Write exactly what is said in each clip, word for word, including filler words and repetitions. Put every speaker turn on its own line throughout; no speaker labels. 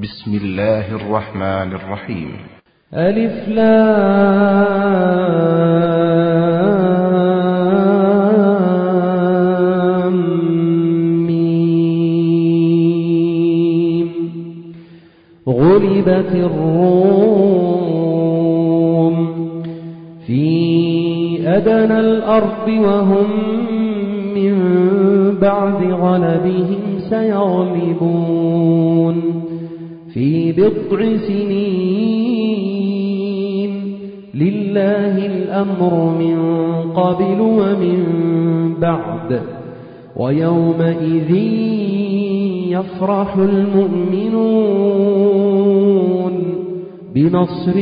بسم الله الرحمن الرحيم.
ألف لام ميم. غلبت الروم في أدنى الأرض وهم من بعد غلبهم سيغلبون في بضع سنين. لله الأمر من قبل ومن بعد ويومئذ يفرح المؤمنون بنصر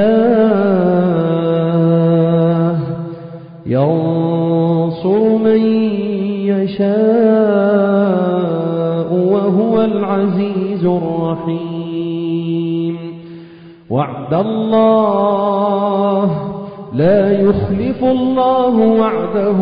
الله ينصر من يشاء وهو العزيز الرحيم. وعد الله لا يخلف الله وعده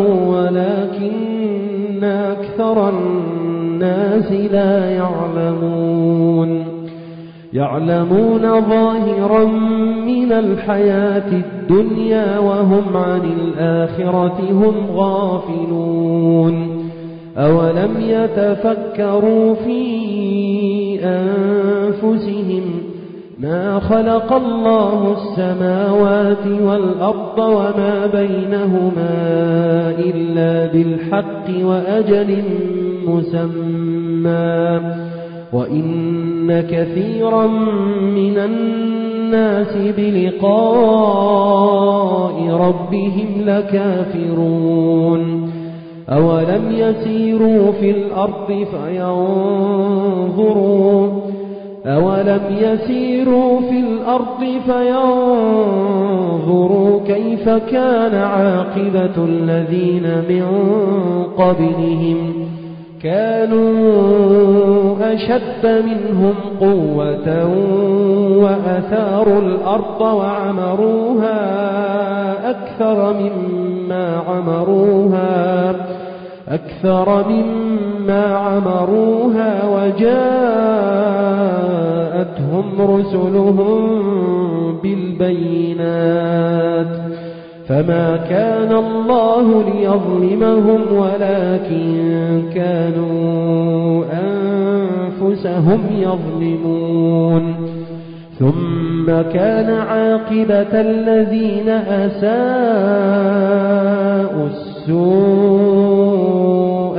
ولكن أكثر الناس لا يعلمون. يعلمون ظاهرا من الحياة الدنيا وهم عن الآخرة هم غافلون. أولم يتفكروا في أنفسهم ما خلق الله السماوات والأرض وما بينهما إلا بالحق وأجل مسمى وإن كثيرا من الناس بلقاء ربهم لكافرون. أولم يسيروا في الأرض فينظروا أولم يسيروا في الأرض فينظروا كيف كان عاقبة الذين من قبلهم كانوا أشد منهم قوة وأثاروا الأرض وعمروها أكثر مما عمروها أكثر مما عمروها وجاءتهم رسلهم بالبينات فما كان الله ليظلمهم ولكن كانوا أنفسهم يظلمون. ثم كان عاقبة الذين أساءوا السوء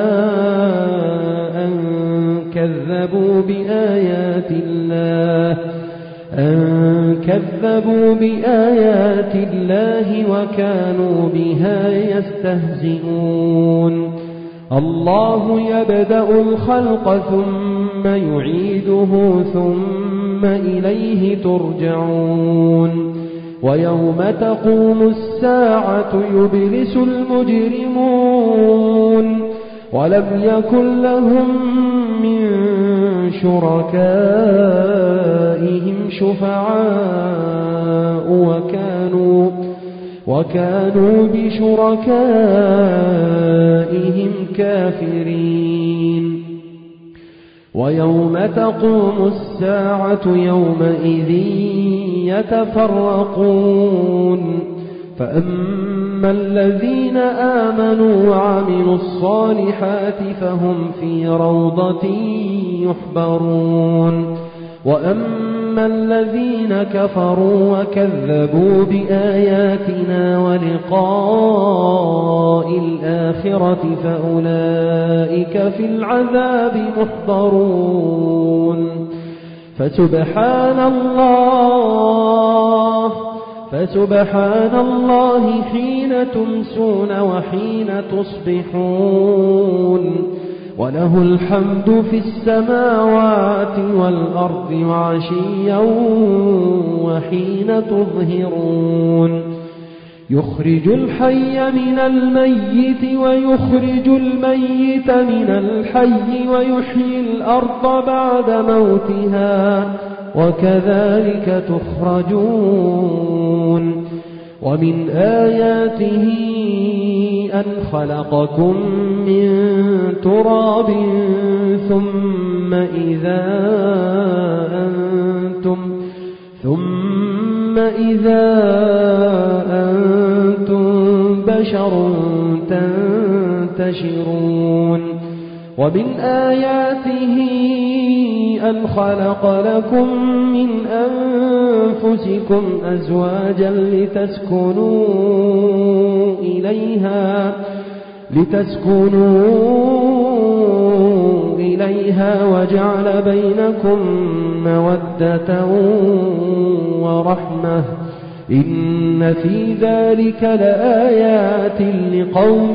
أن كذبوا بآيات الله أن كذبوا بآيات الله وكانوا بها يستهزئون. الله يبدأ الخلق ثم يعيده ثم إليه ترجعون. ويوم تقوم الساعة يبلس المجرمون ولم يكن لهم من شركائهم شفعاء وكانوا وكانوا بشركائهم كافرين. ويوم تقوم الساعة يومئذ يتفرقون فأما الذين آمنوا وعملوا الصالحات فهم في روضة يحبرون. وأما الذين كفروا وكذبوا بآياتنا ولقاء الآخرة فأولئك في العذاب محضرون. فسبحان الله فسبحان الله حين تمسون وحين تصبحون وله الحمد في السماوات والأرض وعشيا وحين تظهرون. يخرج الحي من الميت ويخرج الميت من الحي ويحيي الأرض بعد موتها وكذلك تخرجون. ومن آياته أن خلقكم من تراب ثم إذا إذا أنتم بشر تنتشرون ومن آياته أن خلق لكم من أنفسكم أزواجا لتسكنوا إليها لتسكنوا إليها وجعل بينكم مودة ورحمة إن في ذلك لآيات لقوم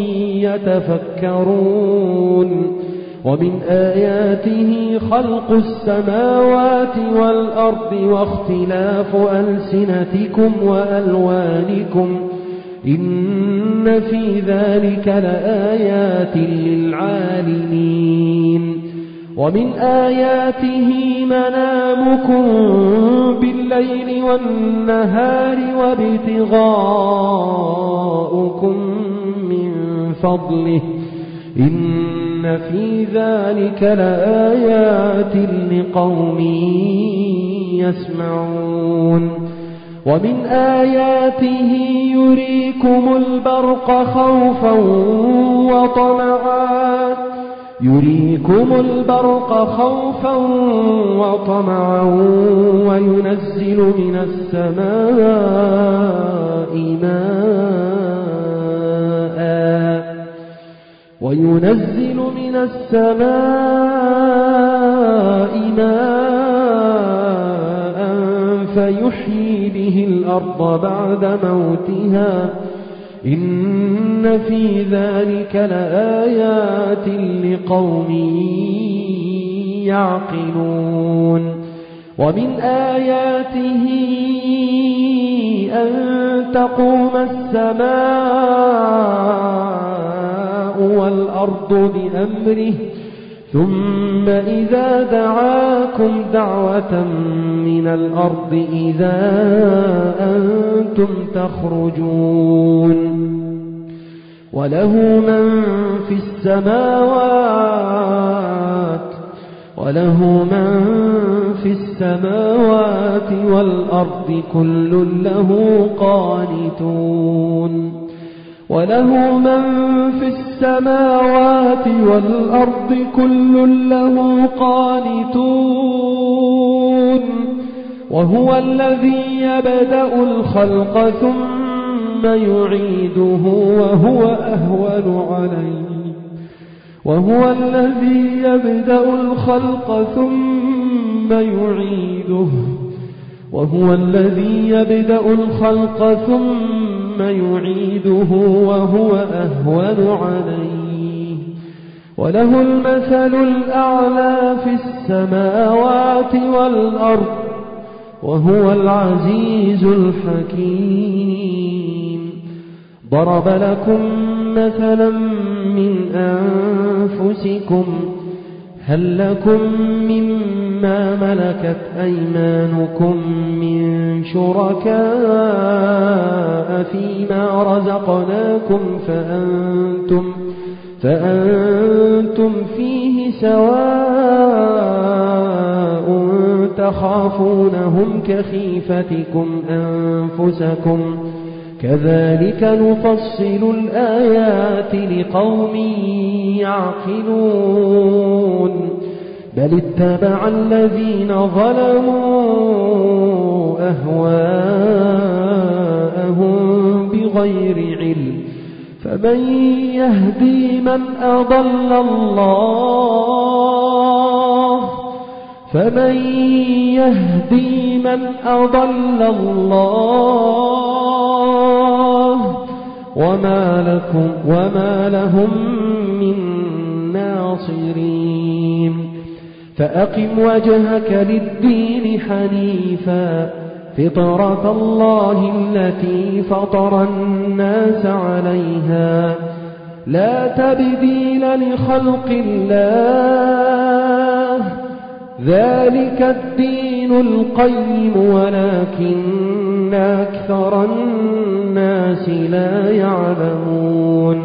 يتفكرون ومن آياته خلق السماوات والأرض واختلاف ألسنتكم وألوانكم إن في ذلك لآيات للعالمين ومن آياته منامكم بالليل والنهار وابتغاؤكم من فضله إن في ذلك لآيات لقوم يسمعون ومن آياته يريكم البرق خوفا وطمعا يريكم البرق خوفا وطمعا وينزل من السماء ماء وينزل من السماء ماء فيحيي به الأرض بعد موتها إن في ذلك لآيات لقوم يعقلون ومن آياته أن تقوم السماء والأرض بأمره ثم إذا دعاكم دعوة من الأرض إذا أنتم تخرجون وله من في السماوات وله من في السماوات والأرض كل له قانتون وله من في السماوات والأرض كل له قانتون وهو الذي يبدأ الخلق ثم يعيده وهو أهون عليه وهو الذي يبدأ الخلق ثم يعيده وهو الذي يبدأ الخلق ثم يعيده وهو أهون عليه وله المثل الأعلى في السماوات والأرض وهو العزيز الحكيم ضرب لكم مثلا من أنفسكم هل لكم مما ملكت أيمانكم من شركاء فيما رزقناكم فأنتم, فأنتم فيه سواء تخافونهم كخيفتكم أنفسكم كذلك نفصل الآيات لقوم يعقلون بل اتبع الذين ظلموا أهواءهم بغير علم فمن يهدي من أضل الله فمن يهدي من أضل الله وما لكم وما لهم من ناصرين فأقم وجهك للدين حنيفا فطرة الله التي فطر الناس عليها لا تبديل لخلق الله ذلك الدين القيم ولكن أكثر الناس لا يعلمون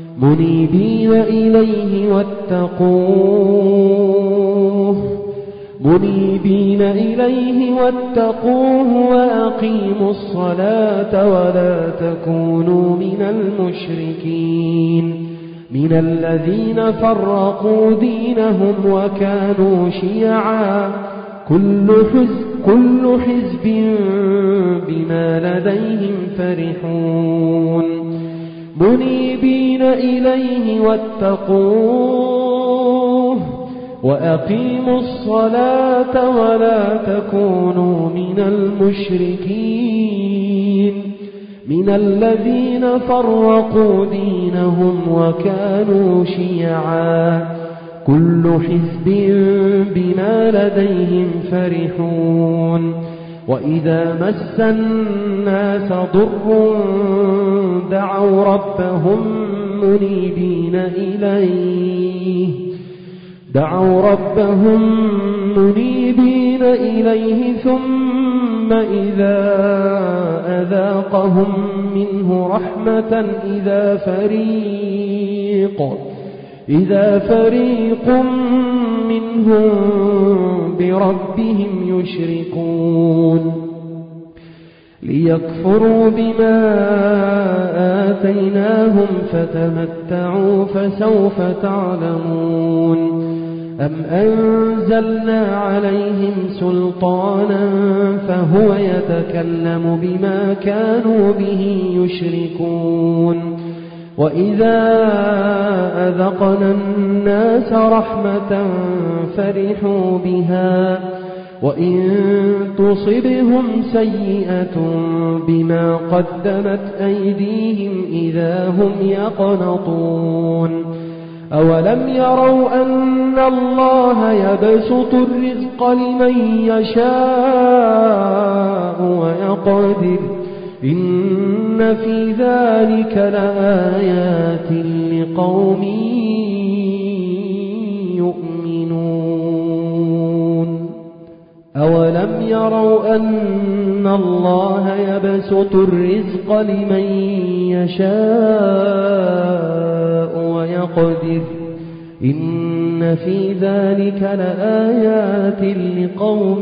منيبين إليه واتقوه منيبين إليه واتقوه وأقيموا الصلاة ولا تكونوا من المشركين من الذين فرقوا دينهم وكانوا شيعا كل حزب, كل حزب بما لديهم فرحون منيبين إليه واتقوه وأقيموا الصلاة ولا تكونوا من المشركين من الذين فرقوا دينهم وكانوا شيعا كل حزب بما لديهم فرحون وإذا مس الناس ضر دعوا ربهم منيبين إليه دعوا ربهم منيبين إليه ثم إذا أذاقهم منه رحمة إذا فريق إذا فريق منهم بربهم يشركون ليكفروا بما آتيناهم فتمتعوا فسوف تعلمون أم أنزلنا عليهم سلطانا فهو يتكلم بما كانوا به يشركون وإذا أذقنا الناس رحمة فرحوا بها وإن تصبهم سيئة بما قدمت أيديهم إذا هم يقنطون أولم يروا أن الله يبسط الرزق لمن يشاء ويقدر إن في ذلك لآيات لقوم يؤمنون أولم يروا أن الله يبسط الرزق لمن يشاء ويقدر إن في ذلك لآيات لقوم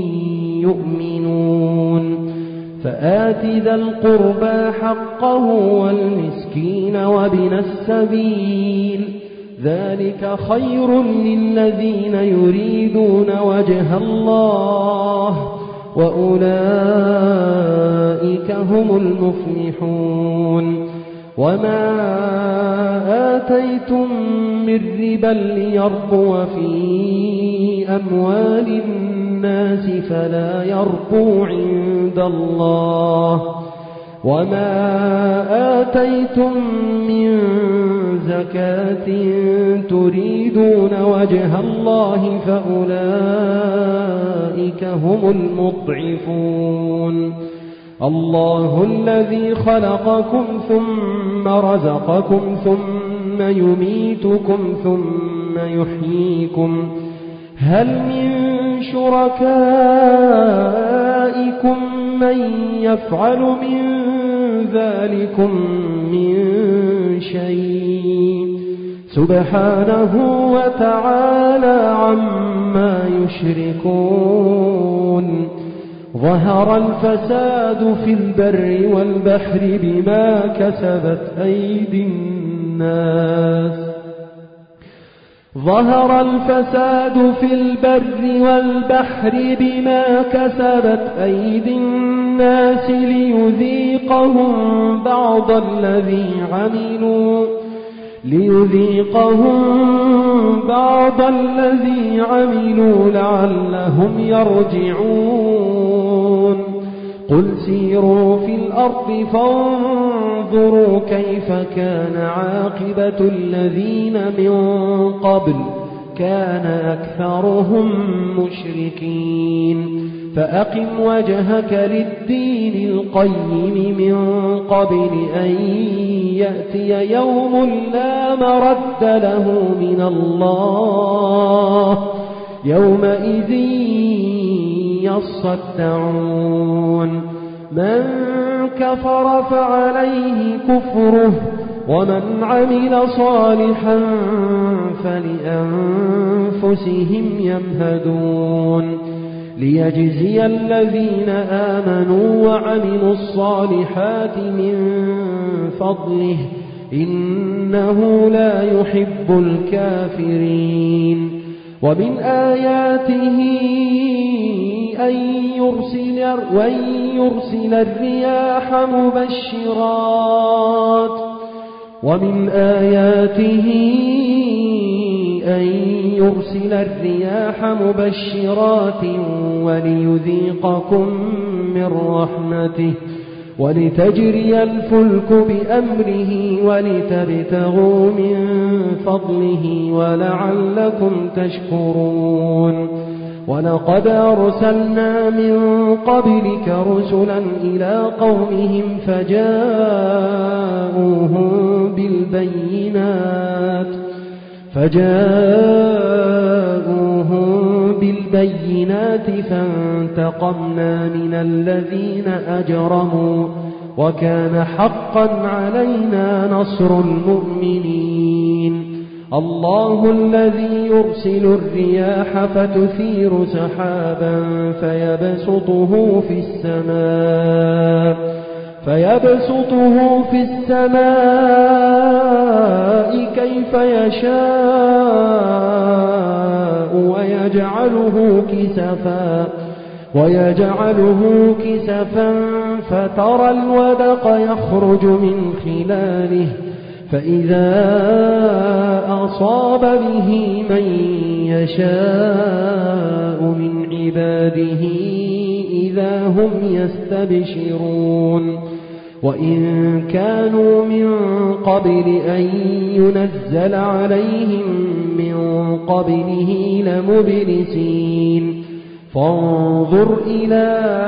يؤمنون فآت ذا القربى حقه والمسكين وابن السبيل ذلك خير للذين يريدون وجه الله وأولئك هم المفلحون وما آتيتم من ربا ليربو في أموال الناس فلا يربو عند الله وما آتيتم من زكاة تريدون وجه الله فأولئك هم المضعفون الله الذي خلقكم ثم رزقكم ثم يميتكم ثم يحييكم هل من شركائكم من يفعل من ذلكم من شيء سبحانه وتعالى عما يشركون ظهر الفساد في البر والبحر بما كسبت أيدي الناس ظهر الفساد في البر والبحر بما كسبت أيدي الناس ليذيقهم بعض الذي عملوا ليذيقهم بعض الذي عملوا لعلهم يرجعون قل سيروا في الأرض فانظروا كيف كان عاقبة الذين من قبل كان أكثرهم مشركين فأقم وجهك للدين القيم من قبل أن يأتي يوم لا مرد له من الله يومئذ يصدعون من كفر فعليه كفره ومن عمل صالحا فلأنفسهم يمهدون ليجزي الذين آمنوا وعملوا الصالحات من فضله إنه لا يحب الكافرين ومن آياته أن يرسل, وأن يرسل الرياح مبشرات ومن آياته أن يرسل الرياح مبشرات وليذيقكم من رحمته ولتجري الفلك بأمره ولتبتغوا من فضله ولعلكم تشكرون ولقد أرسلنا من قبلك رسلا إلى قومهم فجاءوهم بالبينات فجاءوهم بالبينات فانتقمنا من الذين أجرموا وكان حقا علينا نصر المؤمنين الله الذي يرسل الرياح فتثير سحابا فيبسطه في السماء فيبسطه في السماء كيف يشاء ويجعله كسفا ويجعله كسفا فترى الودق يخرج من خلاله فإذا أصاب به من يشاء من عباده إذا هم يستبشرون وإن كانوا من قبل أن ينزل عليهم من قبله لمبلسين فانظر إلى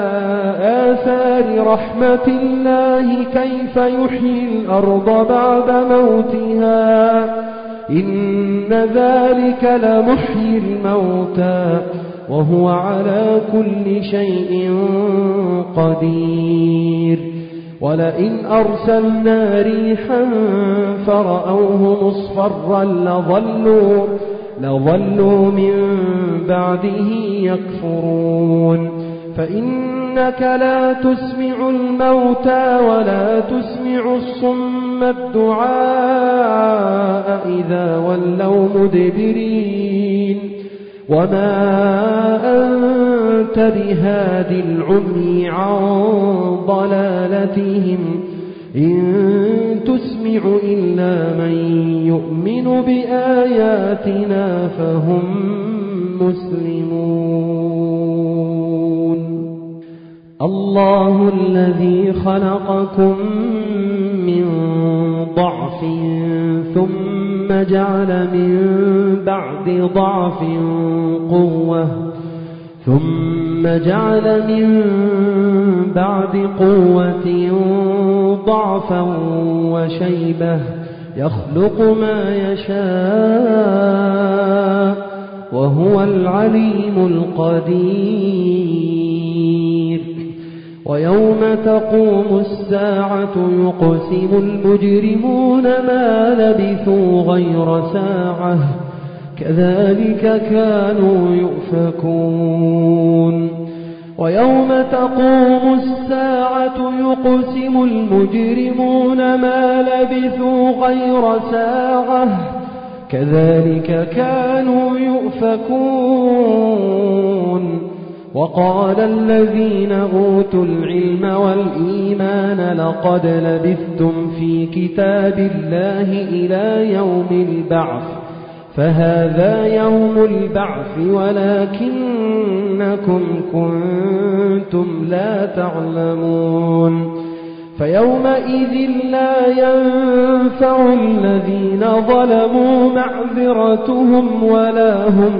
آثار رحمة الله كيف يحيي الأرض بعد موتها إن ذلك لمحيي الموتى وهو على كل شيء قدير ولئن أرسلنا ريحا فرأوه مصفرا لظلوا لظلوا من بعده يكفرون فإنك لا تسمع الموتى ولا تسمع الصم الدعاء إذا ولوا مدبرين وما أنت بهاد العمي عن ضلالتهم إن تسمع إلا من يؤمن بآياتنا فهم مسلمون الله الذي خلقكم من ضعف ثم جعل من بعد ضعف قوة ثم جعل من بعد قوة ضعفا وشيبة يخلق ما يشاء وهو العليم القدير ويوم تقوم الساعة يقسم المجرمون ما لبثوا غير ساعة كذلك كانوا يؤفكون ويوم تقوم الساعة يقسم المجرمون ما لبثوا غير ساعة كذلك كانوا يؤفكون وقال الذين أوتوا العلم والإيمان لقد لبثتم في كتاب الله إلى يوم البعث فهذا يوم البعث ولكنكم كنتم لا تعلمون فيومئذ لا ينفع الذين ظلموا معذرتهم ولا هم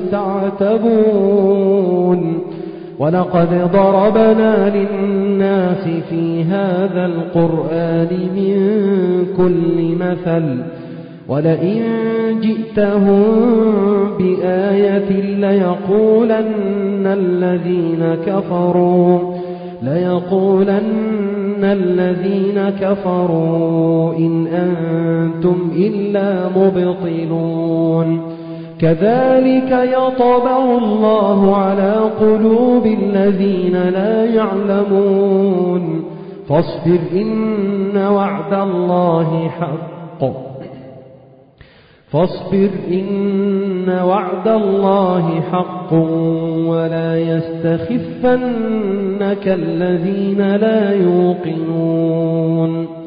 يستعتبون ولقد ضربنا للناس في هذا القرآن من كل مثل ولئن جئتهم بآية ليقولن الذين كفروا ليقولن الذين كفروا إن أنتم إلا مبطلون كذلك يطبع الله على قلوب الذين لا يعلمون فاصبر إن وعد الله حق فاصبر إن وعد الله حق ولا يستخفنك الذين لا يوقنون